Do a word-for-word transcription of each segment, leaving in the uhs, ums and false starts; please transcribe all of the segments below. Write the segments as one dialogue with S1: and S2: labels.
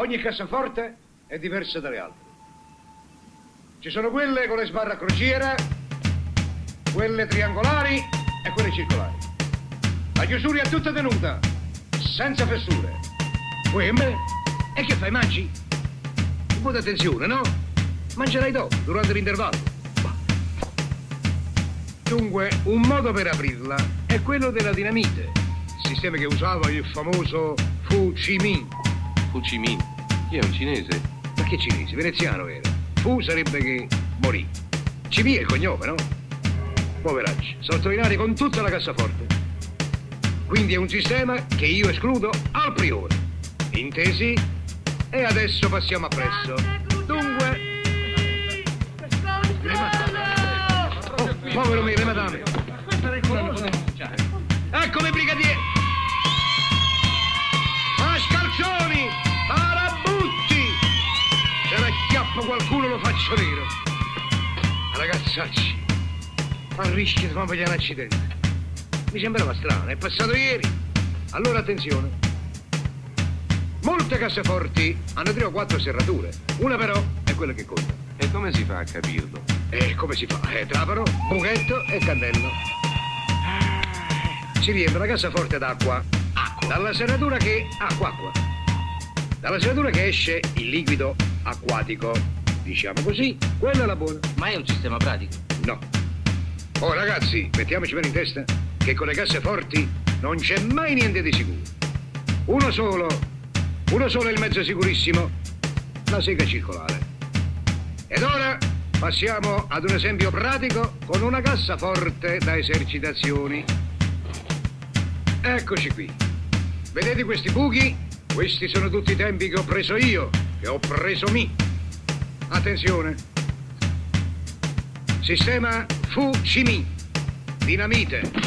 S1: Ogni cassaforte è diversa dalle altre. Ci sono quelle con le sbarre a crociera, quelle triangolari e quelle circolari. La chiusura è tutta tenuta, senza fessure. Poi, beh, e che fai, mangi? Un po' di attenzione, no? Mangerai dopo, durante l'intervallo. Dunque, un modo per aprirla è quello della dinamite, il sistema che usava il famoso Fu Chi Minh.
S2: Fu Chi Minh? Chi è, un cinese?
S1: Ma che cinese? Veneziano era. Fu sarebbe che morì. Chi Minh è il cognome, no? Poveracci, sottolineati con tutta la cassaforte. Quindi è un sistema che io escludo al priore. Intesi? E adesso passiamo appresso. Dunque... Oh, povero me, le madame. Eccomi, brigadiere. A scalzoni, parabutti. Se ne acchiappo qualcuno lo faccio nero. Ragazzacci, a rischio di farmi un accidente. Mi sembrava strano, è passato ieri. Allora attenzione. Molte cassaforti hanno tre o quattro serrature. Una però è quella che conta.
S2: E come si fa a capirlo?
S1: E come si fa? Eh, trapano, buchetto e cannello. Si riempie la cassaforte d'acqua. Acqua. Dalla serratura che... Acqua, acqua. Dalla serratura che esce il liquido acquatico. Diciamo così, quella è la buona.
S3: Ma è un sistema pratico?
S1: No. Oh ragazzi, mettiamoci bene in testa che con le cassaforti non c'è mai niente di sicuro. Uno solo, uno solo è il mezzo sicurissimo, la sega circolare. Ed ora passiamo ad un esempio pratico con una cassaforte da esercitazioni. Eccoci qui. Vedete questi buchi? Questi sono tutti i tempi che ho preso io, che ho preso mi. Attenzione. Sistema Fu Chi Minh. Dinamite.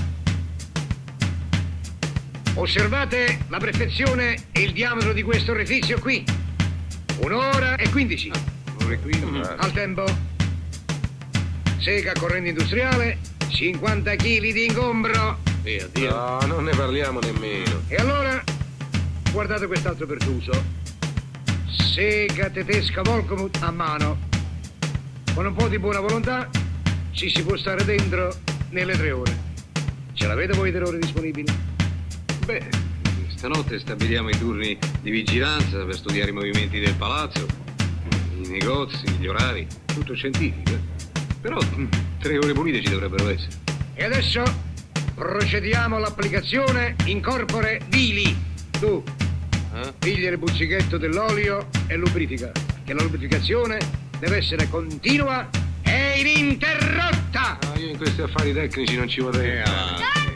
S1: Osservate la perfezione e il diametro di questo orifizio qui. Un'ora e quindici.
S2: Ora qui non
S1: Mm. Al tempo. Sega a corrente industriale, cinquanta chili di ingombro.
S2: E addio. No, non ne parliamo nemmeno.
S1: E allora, guardate quest'altro pertuso. Sega tedesca Volkomut a mano. Con un po' di buona volontà ci si può stare dentro nelle tre ore. Ce l'avete voi tre ore disponibili?
S2: Beh, stanotte stabiliamo i turni di vigilanza per studiare i movimenti del palazzo, i negozi, gli orari, tutto scientifico. Però tre ore pulite ci dovrebbero essere.
S1: E adesso procediamo all'applicazione in corpore vili. Tu,
S2: Eh?
S1: piglia il buzzichetto dell'olio e lubrifica, che la lubrificazione deve essere continua e ininterrotta.
S2: Ah, io in questi affari tecnici non ci vorrei.
S1: Eh,
S2: Ah.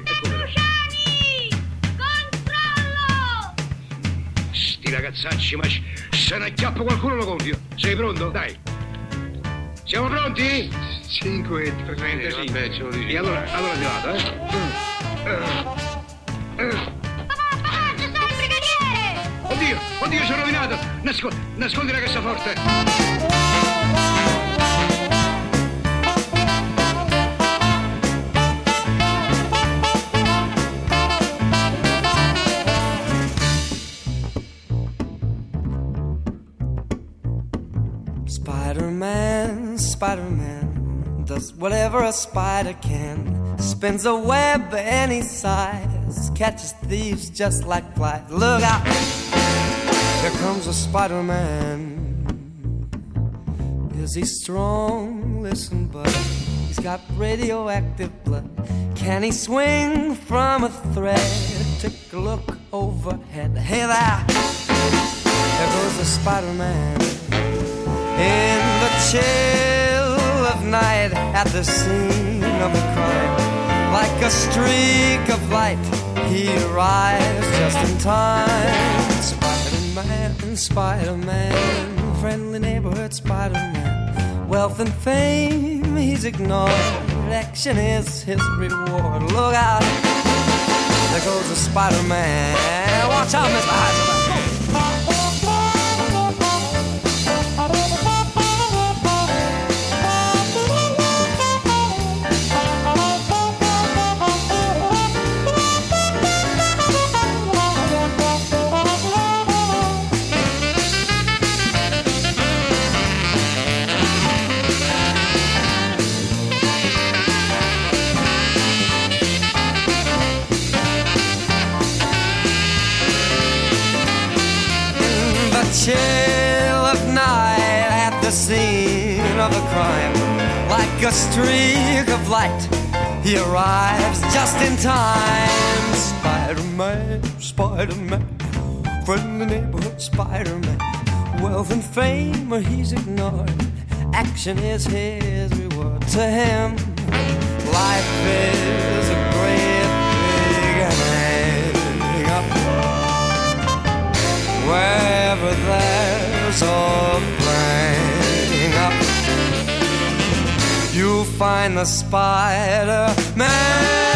S1: Sti ragazzacci, ma se ne acchiappo qualcuno lo gonfio. Sei pronto? Dai. Siamo pronti?
S2: Cinque e trenta.
S1: Sì,
S2: Vabbè, ce lo dici.
S1: E allora, allora ti vado, eh? Eh, eh.
S4: Papà, c'è stato il brigadiere!
S1: Oddio, oddio, sono rovinato. Nascondi, nascondi la cassaforte.
S5: Spider-Man, Spider-Man does whatever a spider can. Spins a web any size, catches thieves just like flies. Look out, here comes a Spider-Man. Is he strong? Listen, bud, he's got radioactive blood. Can he swing from a thread? Take a look overhead. Hey there, there goes the Spider-Man. In the chill of night, at the scene of the crime, like a streak of light, he arrives just in time. Spider-Man, Spider-Man, friendly neighborhood Spider-Man. Wealth and fame he's ignored, action is his reward. Look out, there goes the Spider-Man. Watch out, Mister Heisenberg. chill of night at the scene of the crime. Like a streak of light, he arrives just in time. Spider-Man, Spider-Man, friendly neighborhood Spider-Man. Wealth and fame, he's ignored. Action is his reward. To him, life is a great big hang up. Wherever there's a bang up, you'll find the Spider-Man.